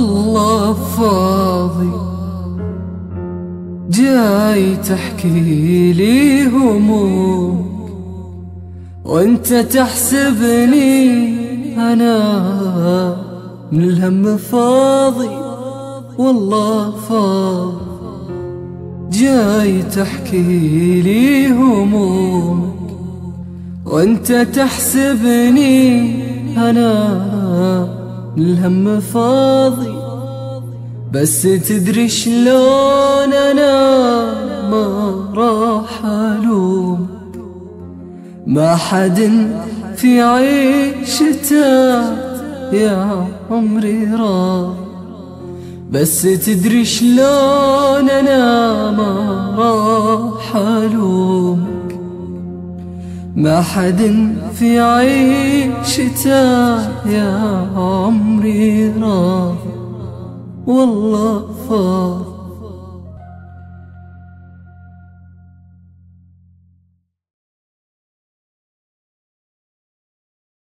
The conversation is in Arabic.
والله فاضي، جاي تحكي لي همومك وانت تحسبني انا من الهم فاضي. والله فاضي، جاي تحكي لي همومك وانت تحسبني انا من الهم فاضي. بس تدري شلون انا ما راح الوم، ما حد في عيشته يا عمري راضي. بس تدري شلون انا ما راح الومك، ما حد في عيشته يا عمري راضي. والله فاضي.